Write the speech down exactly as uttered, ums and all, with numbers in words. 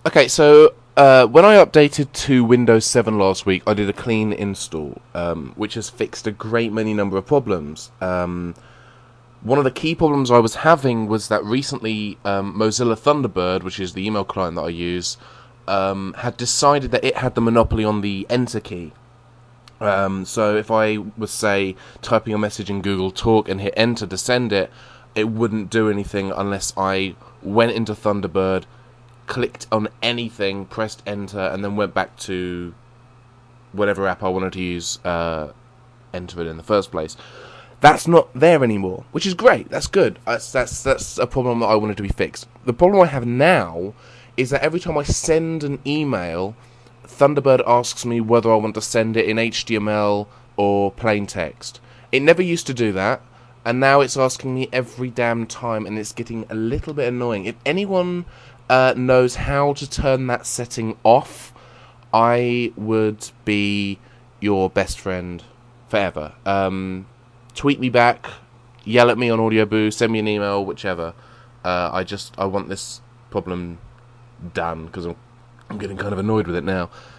Okay, so uh, when I updated to Windows seven last week, I did a clean install, um, which has fixed a great many number of problems. Um, one of the key problems I was having was that recently um, Mozilla Thunderbird, which is the email client that I use, um, had decided that it had the monopoly on the enter key. Um, so if I was, say, typing a message in Google Talk and hit enter to send it, it wouldn't do anything unless I went into Thunderbird, clicked on anything, pressed enter, and then went back to whatever app I wanted to use, uh, enter it in the first place. That's not there anymore, which is great. That's good. That's that's that's a problem that I wanted to be fixed. The problem I have now is that every time I send an email, Thunderbird asks me whether I want to send it in H T M L or plain text. It never used to do that, and now it's asking me every damn time, and it's getting a little bit annoying. If anyone uh, knows how to turn that setting off, I would be your best friend forever. Um, tweet me back, yell at me on Audioboo, send me an email, whichever. Uh, I just I want this problem done because I'm I'm getting kind of annoyed with it now.